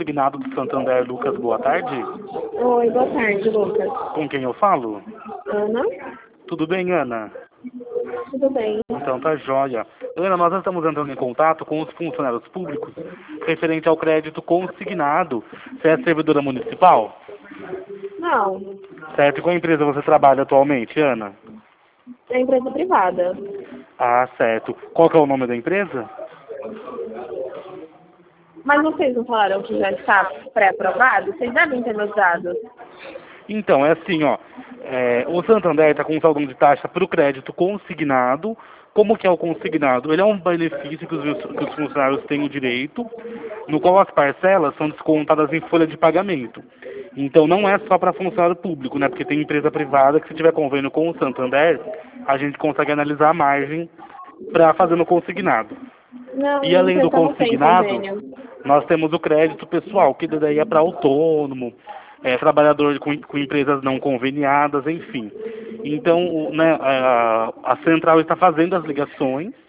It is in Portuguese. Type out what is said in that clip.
consignado do Santander, Lucas, boa tarde. Oi, boa tarde, Lucas. Com quem eu falo? Ana? Tudo bem, Ana? Tudo bem? Então tá jóia. Ana, nós estamos entrando em contato com os funcionários públicos referente ao crédito consignado. Você é servidora municipal? Não, Certo. E qual empresa você trabalha atualmente, Ana? é empresa privada. Ah, certo. Qual que é o nome da empresa? Mas vocês não falaram que já está pré-aprovado? Vocês devem ter meus dados. Então, é assim, ó. O Santander está com um saldo de taxa para o crédito consignado. Como que é o consignado? Ele é um benefício que os funcionários têm o direito, no qual as parcelas são descontadas em folha de pagamento. Então, não é só para funcionário público, né? Porque tem empresa privada que, se tiver convênio com o Santander, a gente consegue analisar a margem para fazer no consignado. Não, E minha além do empresa não tem consignado, convênio. nós temos o crédito pessoal, que daí é para autônomo, trabalhador com empresas não conveniadas, enfim. Então, né, a central está fazendo as ligações